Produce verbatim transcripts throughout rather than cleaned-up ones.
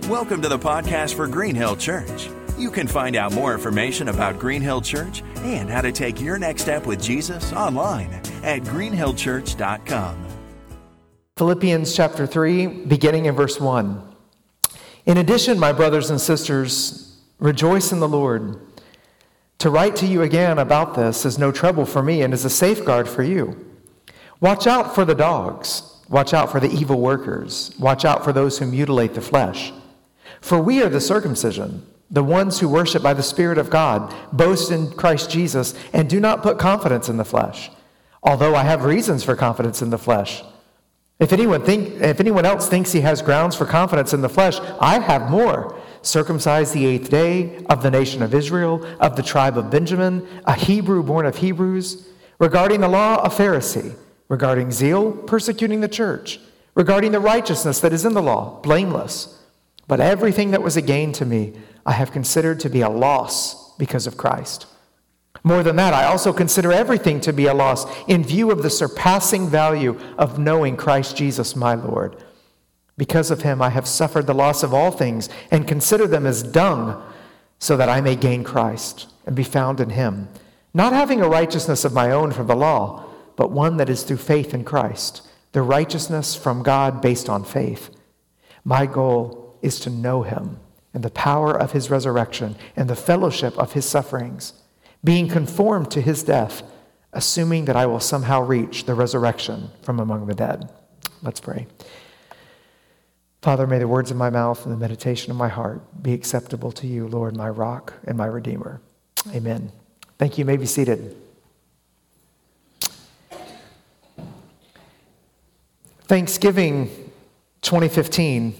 Welcome to the podcast for Green Hill Church. You can find out more information about Green Hill Church and how to take your next step with Jesus online at green hill church dot com. Philippians chapter three, beginning in verse one. In addition, my brothers and sisters, rejoice in the Lord. To write to you again about this is no trouble for me and is a safeguard for you. Watch out for the dogs. Watch out for the evil workers. Watch out for those who mutilate the flesh. For we are the circumcision, the ones who worship by the Spirit of God, boast in Christ Jesus, and do not put confidence in the flesh. Although I have reasons for confidence in the flesh. If anyone think, if anyone else thinks he has grounds for confidence in the flesh, I have more. Circumcised the eighth day, of the nation of Israel, of the tribe of Benjamin, a Hebrew born of Hebrews, regarding the law, a Pharisee, regarding zeal, persecuting the church, regarding the righteousness that is in the law, blameless. But everything that was a gain to me, I have considered to be a loss because of Christ. More than that, I also consider everything to be a loss in view of the surpassing value of knowing Christ Jesus my Lord. Because of him, I have suffered the loss of all things and consider them as dung, so that I may gain Christ and be found in him, not having a righteousness of my own from the law, but one that is through faith in Christ, the righteousness from God based on faith. My goal is to know him and the power of his resurrection and the fellowship of his sufferings, being conformed to his death, assuming that I will somehow reach the resurrection from among the dead. Let's pray. Father, may the words of my mouth and the meditation of my heart be acceptable to you, Lord, my rock and my redeemer. Amen. Thank you. You may be seated. Thanksgiving twenty fifteen,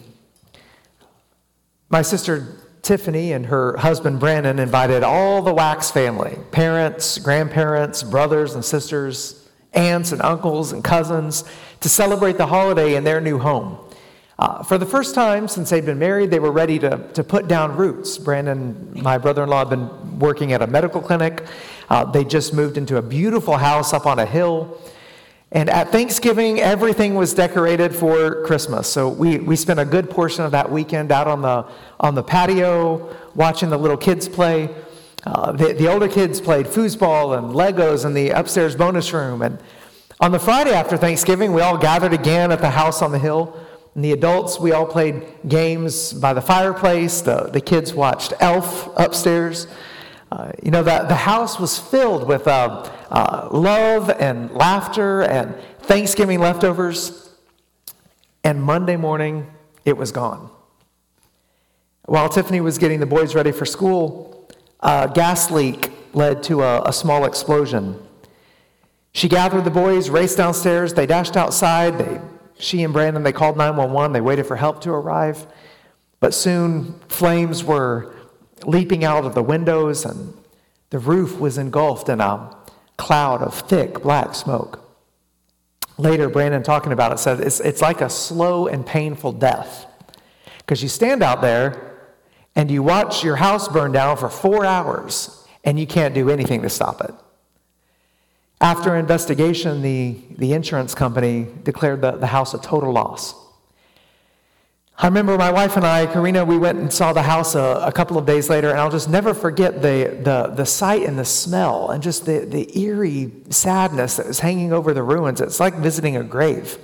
my sister Tiffany and her husband Brandon invited all the Wax family, parents, grandparents, brothers and sisters, aunts and uncles and cousins, to celebrate the holiday in their new home. Uh, for the first time since they'd been married, they were ready to, to put down roots. Brandon, my brother-in-law, had been working at a medical clinic. Uh, they just moved into a beautiful house up on a hill. And at Thanksgiving, everything was decorated for Christmas. So we, we spent a good portion of that weekend out on the on the patio, watching the little kids play. Uh, the, the older kids played foosball and Legos in the upstairs bonus room. And on the Friday after Thanksgiving, we all gathered again at the house on the hill. And the adults, we all played games by the fireplace. The, the kids watched Elf upstairs. Uh, you know, the, the house was filled with uh, uh, love and laughter and Thanksgiving leftovers. And Monday morning, it was gone. While Tiffany was getting the boys ready for school, a gas leak led to a, a small explosion. She gathered the boys, raced downstairs. They dashed outside. They, she and Brandon, they called nine one one. They waited for help to arrive. But soon, flames were leaping out of the windows, and the roof was engulfed in a cloud of thick black smoke. Later, Brandon, talking about it, said it's, it's like a slow and painful death, because you stand out there and you watch your house burn down for four hours and you can't do anything to stop it. After investigation, the, the insurance company declared the, the house a total loss. I remember my wife and I, Karina, we went and saw the house a, a couple of days later, and I'll just never forget the, the, the sight and the smell and just the, the eerie sadness that was hanging over the ruins. It's like visiting a grave.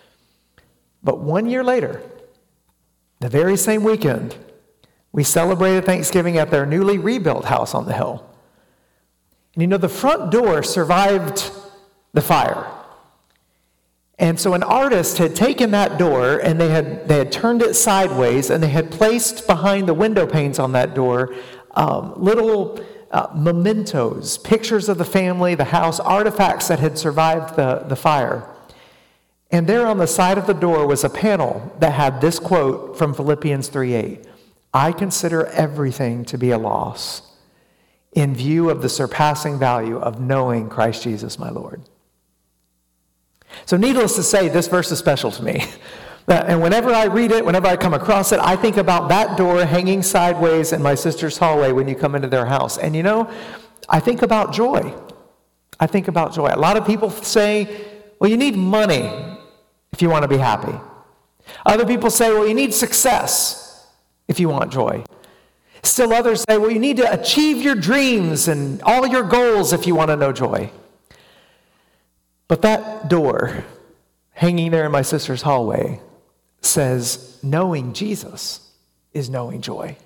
But one year later, the very same weekend, we celebrated Thanksgiving at their newly rebuilt house on the hill. And you know, the front door survived the fire. And so an artist had taken that door and they had they had turned it sideways, and they had placed behind the window panes on that door um, little uh, mementos, pictures of the family, the house, artifacts that had survived the, the fire. And there on the side of the door was a panel that had this quote from Philippians three eight. I consider everything to be a loss in view of the surpassing value of knowing Christ Jesus my Lord. So needless to say, this verse is special to me. And whenever I read it, whenever I come across it, I think about that door hanging sideways in my sister's hallway when you come into their house. And you know, I think about joy. I think about joy. A lot of people say, well, you need money if you want to be happy. Other people say, well, you need success if you want joy. Still others say, well, you need to achieve your dreams and all your goals if you want to know joy. But that door hanging there in my sister's hallway says, knowing Jesus is knowing joy.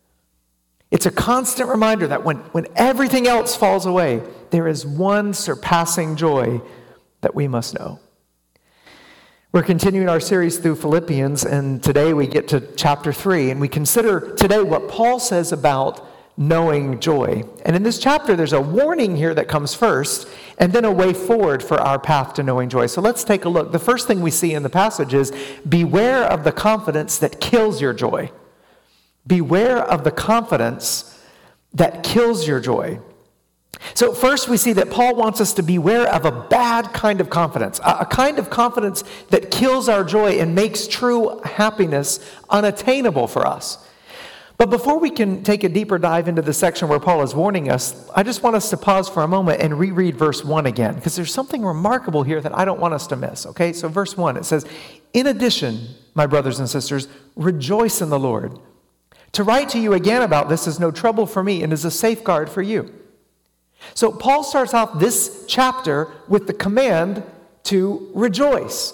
It's a constant reminder that when, when everything else falls away, there is one surpassing joy that we must know. We're continuing our series through Philippians, and today we get to chapter three, and we consider today what Paul says about knowing joy. And in this chapter, there's a warning here that comes first, and then a way forward for our path to knowing joy. So let's take a look. The first thing we see in the passage is, beware of the confidence that kills your joy. Beware of the confidence that kills your joy. So first we see that Paul wants us to beware of a bad kind of confidence, a kind of confidence that kills our joy and makes true happiness unattainable for us. But before we can take a deeper dive into the section where Paul is warning us, I just want us to pause for a moment and reread verse one again, because there's something remarkable here that I don't want us to miss, okay? So verse one, it says, "In addition, my brothers and sisters, rejoice in the Lord. To write to you again about this is no trouble for me and is a safeguard for you." So Paul starts off this chapter with the command to rejoice.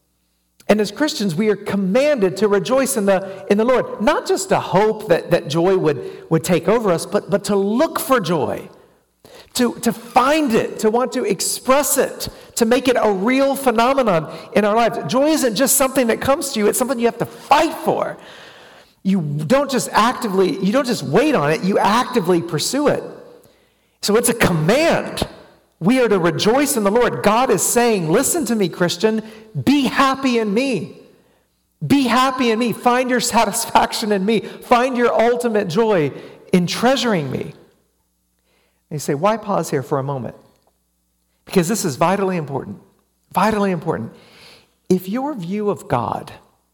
And as Christians, we are commanded to rejoice in the in the Lord. Not just to hope that, that joy would, would take over us, but, but to look for joy, to, to find it, to want to express it, to make it a real phenomenon in our lives. Joy isn't just something that comes to you, it's something you have to fight for. You don't just actively, you don't just wait on it, you actively pursue it. So it's a command. We are to rejoice in the Lord. God is saying, listen to me, Christian, be happy in me. Be happy in me. Find your satisfaction in me. Find your ultimate joy in treasuring me. And you say, why pause here for a moment? Because this is vitally important. Vitally important. If your view of God,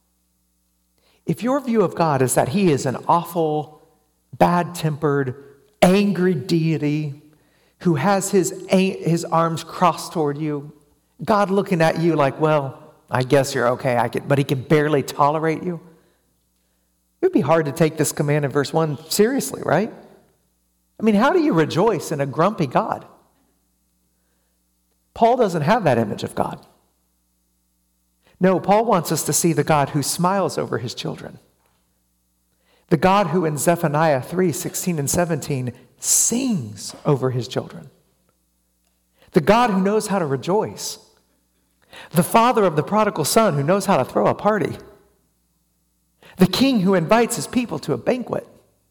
if your view of God is that he is an awful, bad-tempered, angry deity who has his, his arms crossed toward you, God looking at you like, well, I guess you're okay, I can, but he can barely tolerate you. It would be hard to take this command in verse one seriously, right? I mean, how do you rejoice in a grumpy God? Paul doesn't have that image of God. No, Paul wants us to see the God who smiles over his children. The God who in Zephaniah three, sixteen and seventeen sings over his children. The God who knows how to rejoice. The father of the prodigal son who knows how to throw a party. The king who invites his people to a banquet.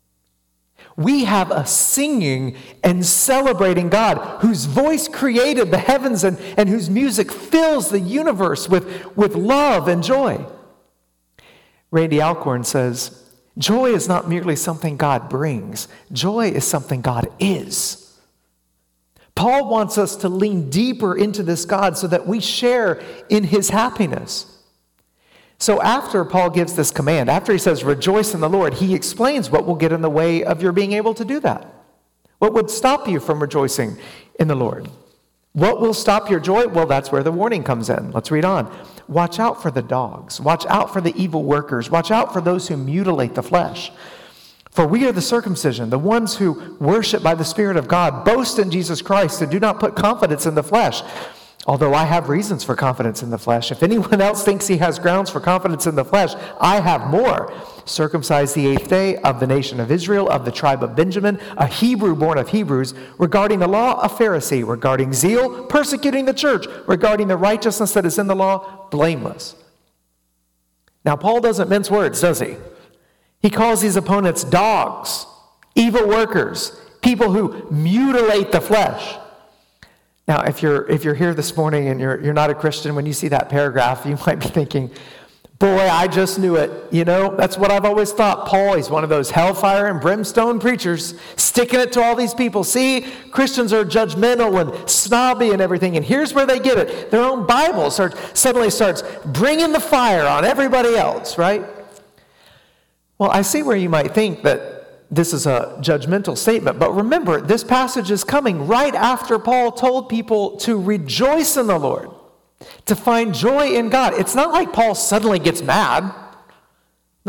We have a singing and celebrating God whose voice created the heavens and, and whose music fills the universe with, with love and joy. Randy Alcorn says, joy is not merely something God brings. Joy is something God is. Paul wants us to lean deeper into this God so that we share in his happiness. So after Paul gives this command, after he says, rejoice in the Lord, he explains what will get in the way of your being able to do that. What would stop you from rejoicing in the Lord? What will stop your joy? Well, that's where the warning comes in. Let's read on. Watch out for the dogs. Watch out for the evil workers. Watch out for those who mutilate the flesh. For we are the circumcision, the ones who worship by the Spirit of God, boast in Jesus Christ, and do not put confidence in the flesh. Although I have reasons for confidence in the flesh. If anyone else thinks he has grounds for confidence in the flesh, I have more. Circumcised the eighth day, of the nation of Israel, of the tribe of Benjamin, a Hebrew born of Hebrews, regarding the law, a Pharisee, regarding zeal, persecuting the church, regarding the righteousness that is in the law, blameless. Now, Paul doesn't mince words, does he? He calls these opponents dogs, evil workers, people who mutilate the flesh. Now, if you're if you're here this morning and you're you're not a Christian, when you see that paragraph, you might be thinking, boy, I just knew it. You know, that's what I've always thought. Paul, he's one of those hellfire and brimstone preachers, sticking it to all these people. See, Christians are judgmental and snobby and everything, and here's where they get it. Their own Bible start, suddenly starts bringing the fire on everybody else, right? Well, I see where you might think that this is a judgmental statement, but remember, this passage is coming right after Paul told people to rejoice in the Lord, to find joy in God. It's not like Paul suddenly gets mad. No,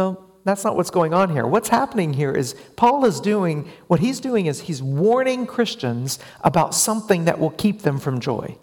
That's not what's going on here. What's happening here is Paul is doing, what he's doing is he's warning Christians about something that will keep them from joy.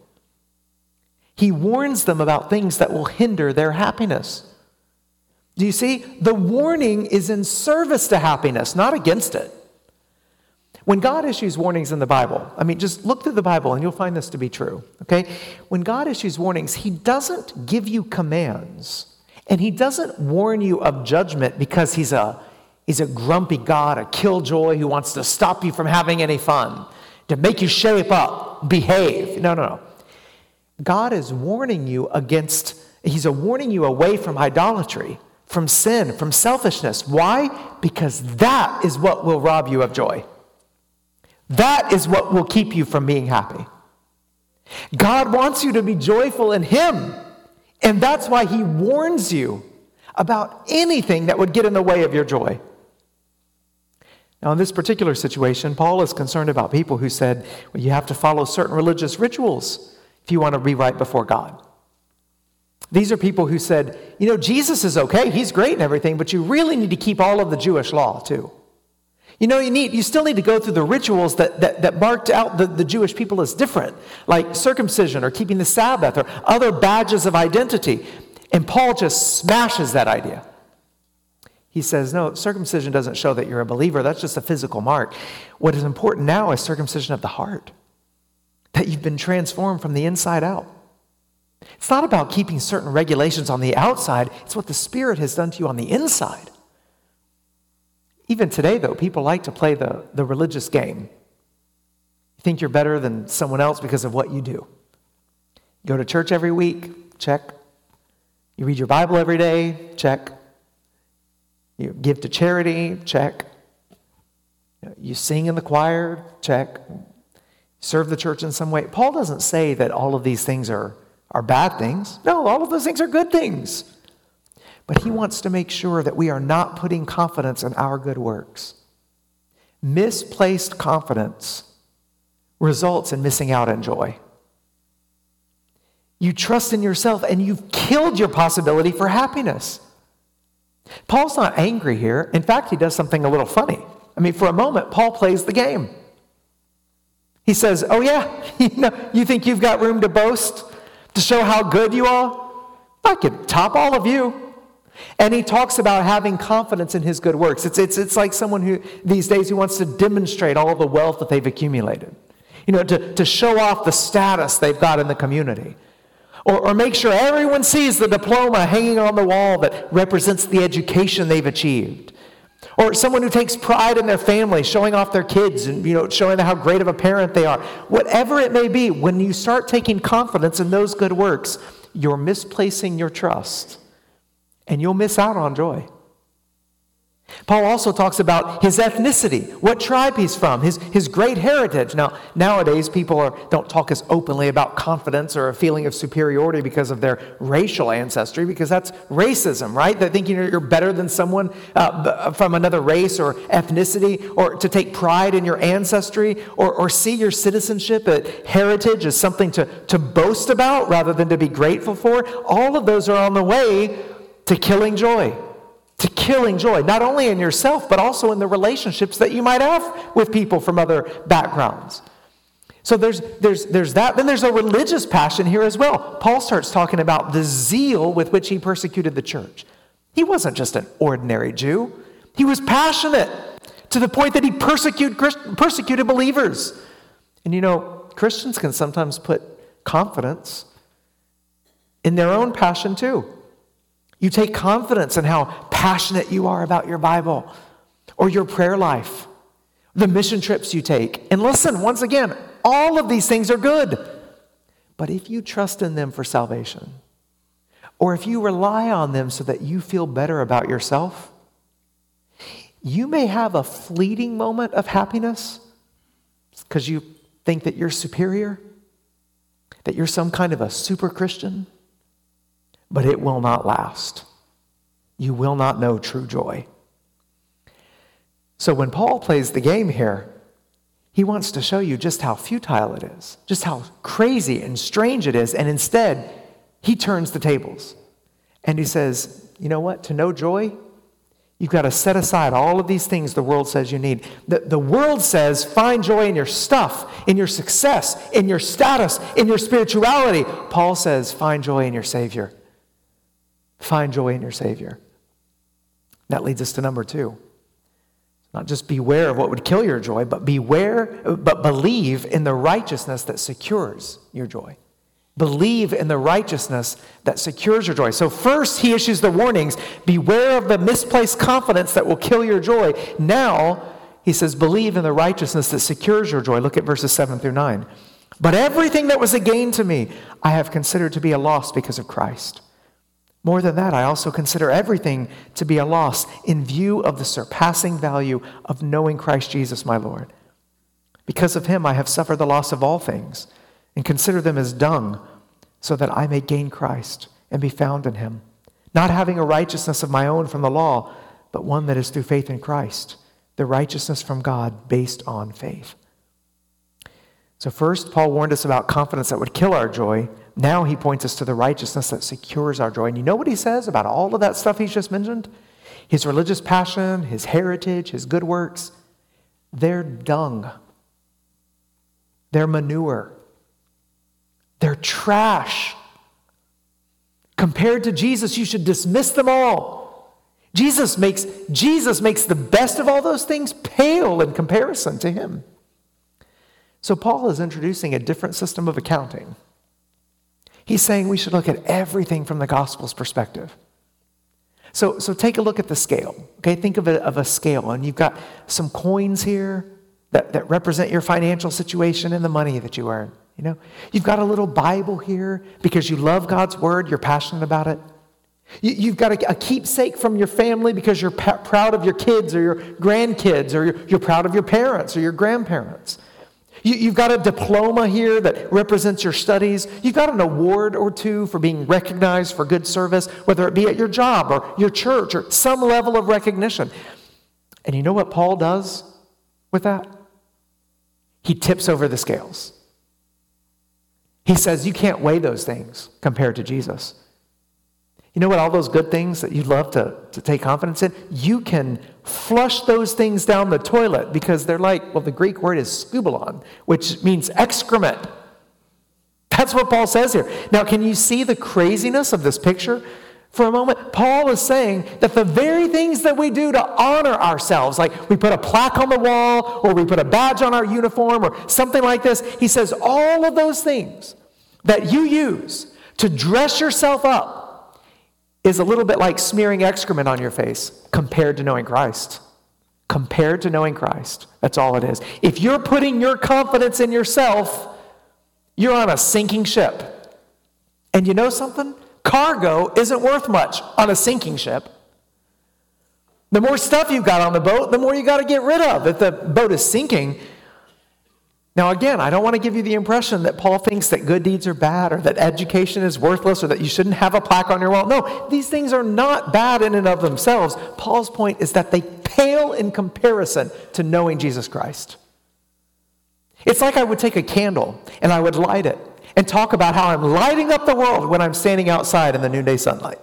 He warns them about things that will hinder their happiness. Do you see? The warning is in service to happiness, not against it. When God issues warnings in the Bible, I mean, just look through the Bible and you'll find this to be true, okay? When God issues warnings, he doesn't give you commands. And he doesn't warn you of judgment because he's a, he's a grumpy God, a killjoy who wants to stop you from having any fun, to make you shape up, behave. No, no, no. God is warning you against, he's a warning you away from idolatry, from sin, from selfishness. Why? Because that is what will rob you of joy. That is what will keep you from being happy. God wants you to be joyful in him. And that's why he warns you about anything that would get in the way of your joy. Now, in this particular situation, Paul is concerned about people who said, well, you have to follow certain religious rituals if you want to be right before God. These are people who said, you know, Jesus is okay, he's great and everything, but you really need to keep all of the Jewish law too. You know, you need you still need to go through the rituals that, that, that marked out the, the Jewish people as different, like circumcision or keeping the Sabbath or other badges of identity. And Paul just smashes that idea. He says, no, circumcision doesn't show that you're a believer. That's just a physical mark. What is important now is circumcision of the heart, that you've been transformed from the inside out. It's not about keeping certain regulations on the outside. It's what the Spirit has done to you on the inside. Even today, though, people like to play the, the religious game. You think you're better than someone else because of what you do. You go to church every week, check. You read your Bible every day, check. You give to charity, check. You sing in the choir, check. Serve the church in some way. Paul doesn't say that all of these things are, are bad things. No, all of those things are good things. But he wants to make sure that we are not putting confidence in our good works. Misplaced confidence results in missing out on joy. You trust in yourself and you've killed your possibility for happiness. Paul's not angry here. In fact, he does something a little funny. I mean, for a moment, Paul plays the game. He says, oh yeah, you know, you think you've got room to boast, to show how good you are? I could top all of you. And he talks about having confidence in his good works. It's, it's, it's like someone who these days who wants to demonstrate all the wealth that they've accumulated. You know, to, to show off the status they've got in the community. Or, or make sure everyone sees the diploma hanging on the wall that represents the education they've achieved. Or someone who takes pride in their family, showing off their kids and, you know, showing them how great of a parent they are. Whatever it may be, when you start taking confidence in those good works, you're misplacing your trust. And you'll miss out on joy. Paul also talks about his ethnicity, what tribe he's from, his, his great heritage. Now, nowadays, people are, don't talk as openly about confidence or a feeling of superiority because of their racial ancestry, because that's racism, right? They're thinking you're better than someone uh, from another race or ethnicity, or to take pride in your ancestry, or, or see your citizenship, uh, heritage as something to, to boast about rather than to be grateful for. All of those are on the way to killing joy. To killing joy, not only in yourself, but also in the relationships that you might have with people from other backgrounds. So there's, there's, there's that. Then there's a religious passion here as well. Paul starts talking about the zeal with which he persecuted the church. He wasn't just an ordinary Jew. He was passionate to the point that he persecute, persecuted believers. And you know, Christians can sometimes put confidence in their own passion too. You take confidence in how passionate you are about your Bible or your prayer life, the mission trips you take. And listen, once again, all of these things are good. But if you trust in them for salvation, or if you rely on them so that you feel better about yourself, you may have a fleeting moment of happiness because you think that you're superior, that you're some kind of a super Christian. But it will not last. You will not know true joy. So when Paul plays the game here, he wants to show you just how futile it is, just how crazy and strange it is, and instead, he turns the tables. And he says, you know what? To know joy, You've got to set aside all of these things the world says you need. The, the world says find joy in your stuff, in your success, in your status, in your spirituality. Paul says find joy in your Savior. Find joy in your Savior. That leads us to number two. Not just beware of what would kill your joy, but beware, but believe in the righteousness that secures your joy. Believe in the righteousness that secures your joy. So first he issues the warnings, beware of the misplaced confidence that will kill your joy. Now he says, believe in the righteousness that secures your joy. Look at verses seven through nine. But everything that was a gain to me, I have considered to be a loss because of Christ. More than that, I also consider everything to be a loss in view of the surpassing value of knowing Christ Jesus my Lord. Because of him, I have suffered the loss of all things and consider them as dung so that I may gain Christ and be found in him, not having a righteousness of my own from the law, but one that is through faith in Christ, the righteousness from God based on faith. So first, Paul warned us about confidence that would kill our joy. Now he points us to the righteousness that secures our joy. And you know what he says about all of that stuff he's just mentioned? His religious passion, his heritage, his good works, they're dung. They're manure. They're trash. Compared to Jesus, you should dismiss them all. Jesus makes, Jesus makes the best of all those things pale in comparison to him. So Paul is introducing a different system of accounting. He's saying we should look at everything from the gospel's perspective. So, so take a look at the scale. Okay, think of it of a scale, and you've got some coins here that, that represent your financial situation and the money that you earn. You know, you've got a little Bible here because you love God's word, you're passionate about it. You, you've got a, a keepsake from your family because you're pa- proud of your kids or your grandkids, or you're, you're proud of your parents or your grandparents. You, you've got a diploma here that represents your studies. You've got an award or two for being recognized for good service, whether it be at your job or your church or some level of recognition. And you know what Paul does with that? He tips over the scales. He says you can't weigh those things compared to Jesus. You know what, all those good things that you love to, to take confidence in, you can flush those things down the toilet because they're like, well, the Greek word is skubalon, which means excrement. That's what Paul says here. Now, can you see the craziness of this picture? For a moment, Paul is saying that the very things that we do to honor ourselves, like we put a plaque on the wall or we put a badge on our uniform or something like this, he says all of those things that you use to dress yourself up is a little bit like smearing excrement on your face compared to knowing Christ. Compared to knowing Christ. That's all it is. If you're putting your confidence in yourself, you're on a sinking ship. And you know something? Cargo isn't worth much on a sinking ship. The more stuff you've got on the boat, the more you got to get rid of. If the boat is sinking. Now again, I don't want to give you the impression that Paul thinks that good deeds are bad or that education is worthless or that you shouldn't have a plaque on your wall. No, these things are not bad in and of themselves. Paul's point is that they pale in comparison to knowing Jesus Christ. It's like I would take a candle and I would light it and talk about how I'm lighting up the world when I'm standing outside in the noonday sunlight.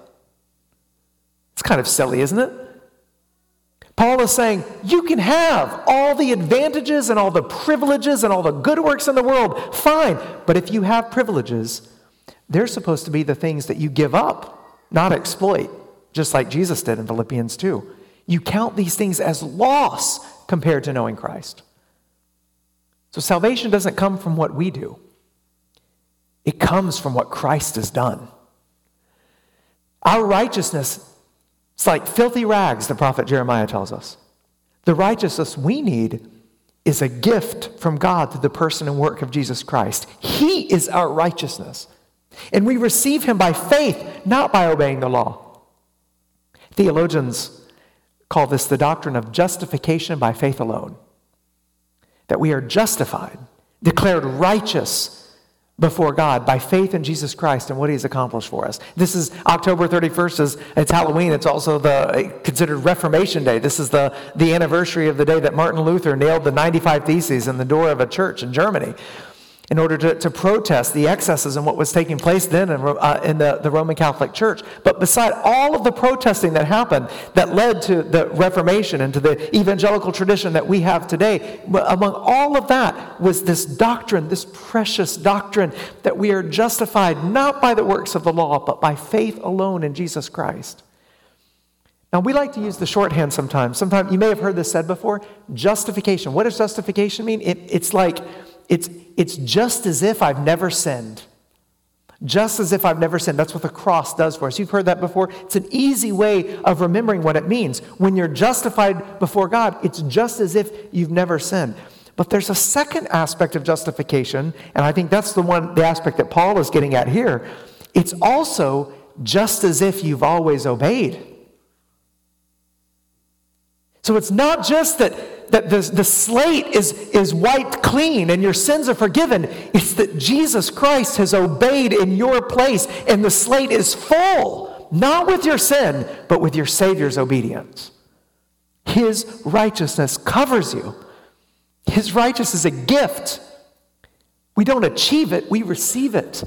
It's kind of silly, isn't it? Paul is saying, you can have all the advantages and all the privileges and all the good works in the world, fine. But if you have privileges, they're supposed to be the things that you give up, not exploit, just like Jesus did in Philippians two. You count these things as loss compared to knowing Christ. So salvation doesn't come from what we do. It comes from what Christ has done. Our righteousness, it's like filthy rags, the prophet Jeremiah tells us. The righteousness we need is a gift from God through the person and work of Jesus Christ. He is our righteousness. And we receive him by faith, not by obeying the law. Theologians call this the doctrine of justification by faith alone. That we are justified, declared righteous before God by faith in Jesus Christ and what he's accomplished for us. This is October thirty-first. Is it's Halloween. It's also the considered Reformation Day. This is the, the anniversary of the day that Martin Luther nailed the ninety-five Theses in the door of a church in Germany. in order to, to protest the excesses and what was taking place then in, uh, in the, the Roman Catholic Church. But beside all of the protesting that happened that led to the Reformation and to the evangelical tradition that we have today, among all of that was this doctrine, this precious doctrine that we are justified not by the works of the law, but by faith alone in Jesus Christ. Now, we like to use the shorthand sometimes. Sometimes, you may have heard this said before, justification. What does justification mean? It, it's like, it's, it's just as if I've never sinned. Just as if I've never sinned. That's what the cross does for us. You've heard that before. It's an easy way of remembering what it means. When you're justified before God, it's just as if you've never sinned. But there's a second aspect of justification, and I think that's the one, the aspect that Paul is getting at here. It's also just as if you've always obeyed. So it's not just that, that the, the slate is, is wiped clean and your sins are forgiven. It's that Jesus Christ has obeyed in your place and the slate is full, not with your sin, but with your Savior's obedience. His righteousness covers you. His righteousness is a gift. We don't achieve it, we receive it.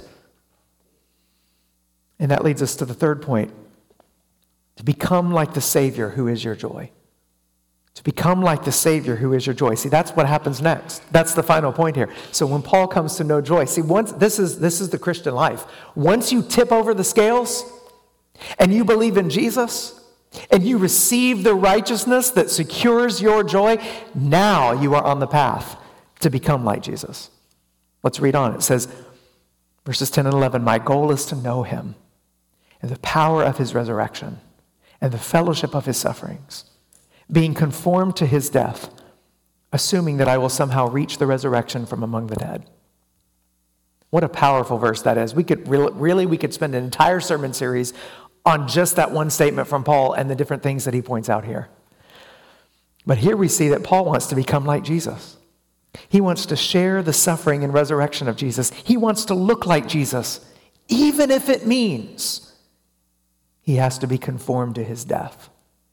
And that leads us to the third point. To become like the Savior who is your joy. To become like the Savior who is your joy. See, that's what happens next. That's the final point here. So when Paul comes to know joy, see, once this is this is the Christian life. Once you tip over the scales and you believe in Jesus and you receive the righteousness that secures your joy, now you are on the path to become like Jesus. Let's read on. It says, verses ten and eleven, my goal is to know him and the power of his resurrection and the fellowship of his sufferings, being conformed to his death, assuming that I will somehow reach the resurrection from among the dead. What a powerful verse that is. We could really, really, we could spend an entire sermon series on just that one statement from Paul and the different things that he points out here. But here we see that Paul wants to become like Jesus. He wants to share the suffering and resurrection of Jesus. He wants to look like Jesus, even if it means he has to be conformed to his death.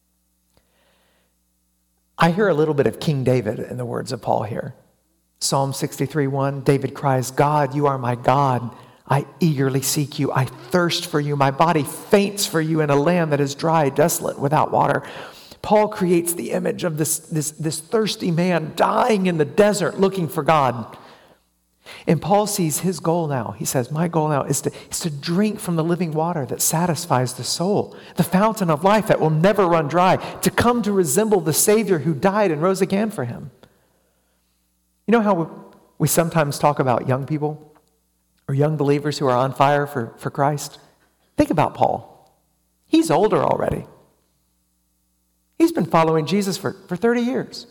I hear a little bit of King David in the words of Paul here. Psalm sixty-three one, David cries, God, you are my God. I eagerly seek you. I thirst for you. My body faints for you in a land that is dry, desolate, without water. Paul creates the image of this, this, this thirsty man dying in the desert looking for God. And Paul sees his goal now. He says, my goal now is to, is to drink from the living water that satisfies the soul, the fountain of life that will never run dry, to come to resemble the Savior who died and rose again for him. You know how we, we sometimes talk about young people or young believers who are on fire for, for Christ? Think about Paul. He's older already. He's been following Jesus for, for thirty years.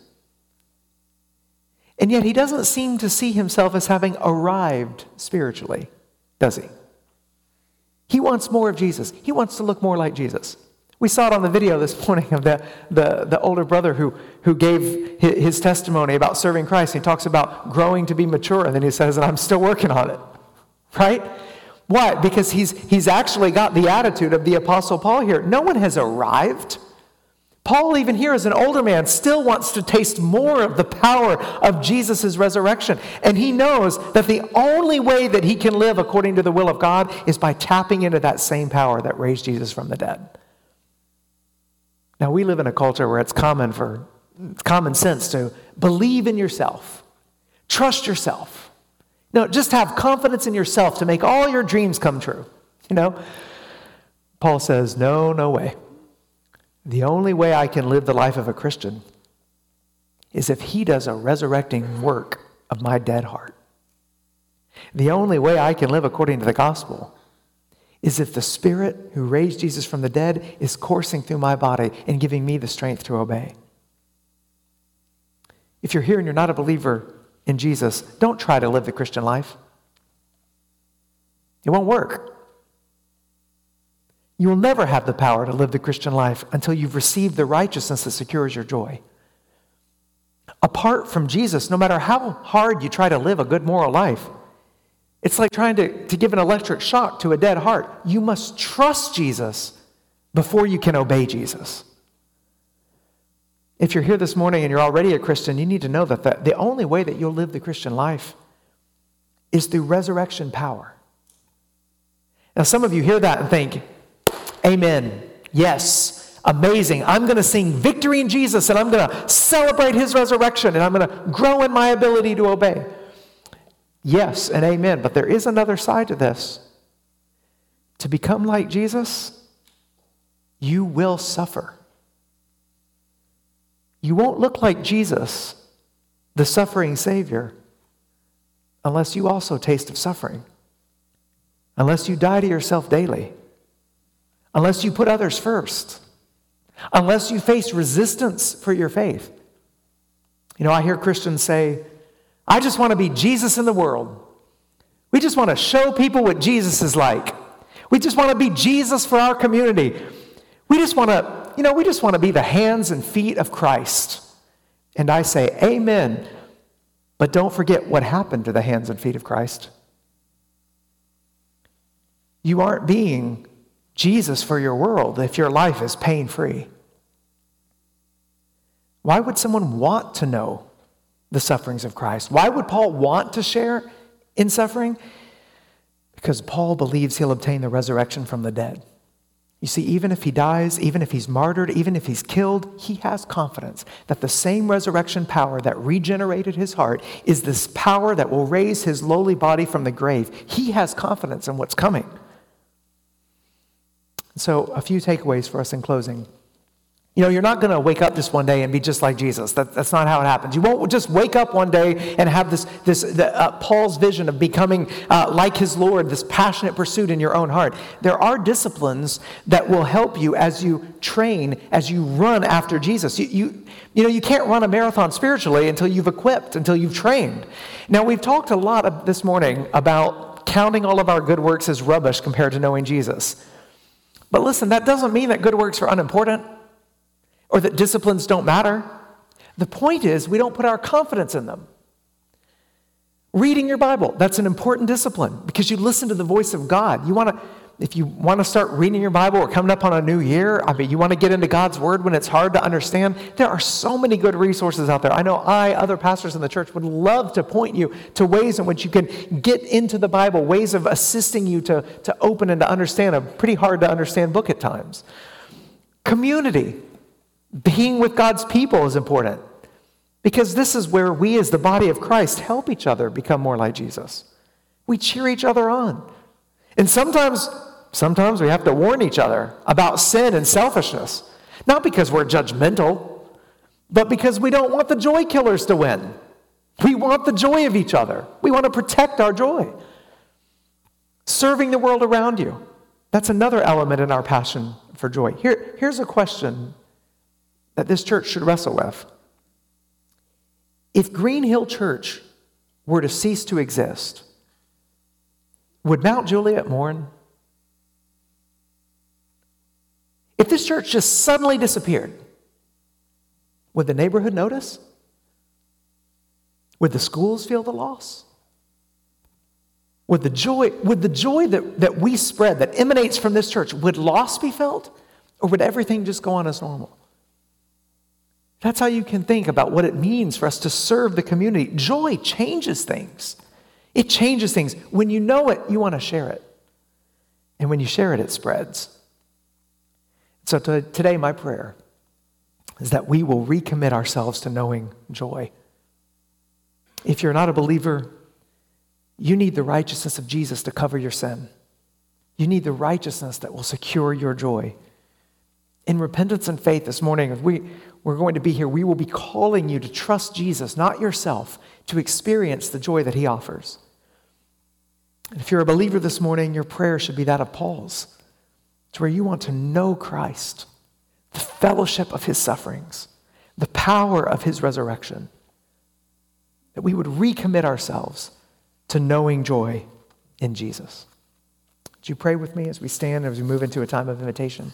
And yet he doesn't seem to see himself as having arrived spiritually, does he? He wants more of Jesus. He wants to look more like Jesus. We saw it on the video this morning of the, the, the older brother who, who gave his testimony about serving Christ. He talks about growing to be mature, and then he says, and I'm still working on it. Right? Why? Because he's, he's actually got the attitude of the Apostle Paul here. No one has arrived. Paul, even here as an older man, still wants to taste more of the power of Jesus' resurrection. And he knows that the only way that he can live according to the will of God is by tapping into that same power that raised Jesus from the dead. Now, we live in a culture where it's common for it's common sense to believe in yourself, trust yourself. No, just have confidence in yourself to make all your dreams come true. You know, Paul says, no, no way. The only way I can live the life of a Christian is if he does a resurrecting work of my dead heart. The only way I can live according to the gospel is if the Spirit who raised Jesus from the dead is coursing through my body and giving me the strength to obey. If you're here and you're not a believer in Jesus, don't try to live the Christian life. It won't work. You will never have the power to live the Christian life until you've received the righteousness that secures your joy. Apart from Jesus, no matter how hard you try to live a good moral life, it's like trying to, to give an electric shock to a dead heart. You must trust Jesus before you can obey Jesus. If you're here this morning and you're already a Christian, you need to know that the, the only way that you'll live the Christian life is through resurrection power. Now, some of you hear that and think, amen, yes, amazing. I'm going to sing victory in Jesus, and I'm going to celebrate his resurrection, and I'm going to grow in my ability to obey. Yes and amen, but there is another side to this. To become like Jesus, you will suffer. You won't look like Jesus, the suffering Savior, unless you also taste of suffering, unless you die to yourself daily, unless you put others first, unless you face resistance for your faith. You know, I hear Christians say, I just want to be Jesus in the world. We just want to show people what Jesus is like. We just want to be Jesus for our community. We just want to, you know, we just want to be the hands and feet of Christ. And I say, amen. But don't forget what happened to the hands and feet of Christ. You aren't being Jesus for your world if your life is pain-free. Why would someone want to know the sufferings of Christ? Why would Paul want to share in suffering? Because Paul believes he'll obtain the resurrection from the dead. You see, even if he dies, even if he's martyred, even if he's killed, he has confidence that the same resurrection power that regenerated his heart is this power that will raise his lowly body from the grave. He has confidence in what's coming. So, a few takeaways for us in closing. You know, you're not going to wake up just one day and be just like Jesus. That, that's not how it happens. You won't just wake up one day and have this, this the, uh, Paul's vision of becoming uh, like his Lord, this passionate pursuit in your own heart. There are disciplines that will help you as you train, as you run after Jesus. You, you, you know, you can't run a marathon spiritually until you've equipped, until you've trained. Now, we've talked a lot of this morning about counting all of our good works as rubbish compared to knowing Jesus. But listen, that doesn't mean that good works are unimportant, or that disciplines don't matter. The point is, we don't put our confidence in them. Reading your Bible, that's an important discipline because you listen to the voice of God. You want to, if you want to start reading your Bible or coming up on a new year, I mean, you want to get into God's Word when it's hard to understand, there are so many good resources out there. I know I, other pastors in the church, would love to point you to ways in which you can get into the Bible, ways of assisting you to, to open and to understand a pretty hard to understand book at times. Community. Being with God's people is important because this is where we as the body of Christ help each other become more like Jesus. We cheer each other on. And sometimes, sometimes we have to warn each other about sin and selfishness. Not because we're judgmental, but because we don't want the joy killers to win. We want the joy of each other. We want to protect our joy. Serving the world around you. That's another element in our passion for joy. Here, here's a question that this church should wrestle with. If Green Hill Church were to cease to exist, would Mount Juliet mourn? If this church just suddenly disappeared, would the neighborhood notice? Would the schools feel the loss? Would the joy, would the joy that, that we spread, that emanates from this church, would loss be felt? Or would everything just go on as normal? That's how you can think about what it means for us to serve the community. Joy changes things. It changes things. When you know it, you want to share it. And when you share it, it spreads. So to, today, my prayer is that we will recommit ourselves to knowing joy. If you're not a believer, you need the righteousness of Jesus to cover your sin. You need the righteousness that will secure your joy. In repentance and faith this morning, if we, we're going to be here, we will be calling you to trust Jesus, not yourself, to experience the joy that he offers. And if you're a believer this morning, your prayer should be that of Paul's. It's where you want to know Christ, the fellowship of his sufferings, the power of his resurrection, that we would recommit ourselves to knowing joy in Jesus. Would you pray with me as we stand, as we move into a time of invitation?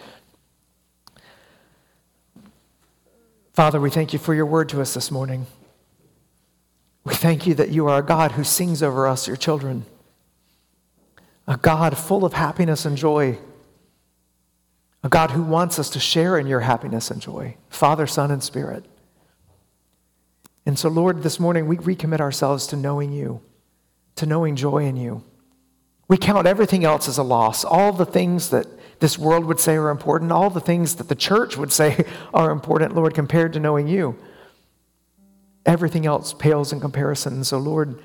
Father, we thank you for your word to us this morning. We thank you that you are a God who sings over us, your children. A God full of happiness and joy. A God who wants us to share in your happiness and joy. Father, Son, and Spirit. And so, Lord, this morning we recommit ourselves to knowing you, to knowing joy in you. We count everything else as a loss. All the things that this world would say are important, all the things that the church would say are important, Lord, compared to knowing you. Everything else pales in comparison. And so, Lord,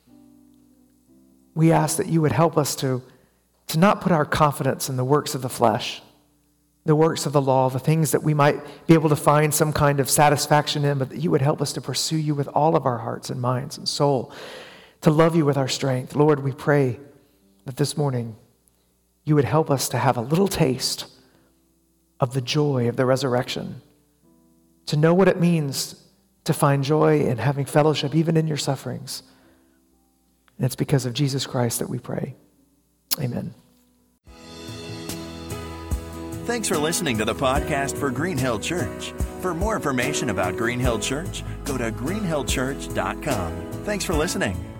we ask that you would help us to, to not put our confidence in the works of the flesh, the works of the law, the things that we might be able to find some kind of satisfaction in, but that you would help us to pursue you with all of our hearts and minds and soul, to love you with our strength. Lord, we pray that this morning you would help us to have a little taste of the joy of the resurrection, to know what it means to find joy in having fellowship even in your sufferings. And it's because of Jesus Christ that we pray. Amen. Thanks for listening to the podcast for Green Hill Church. For more information about Green Hill Church, go to green hill church dot com. Thanks for listening.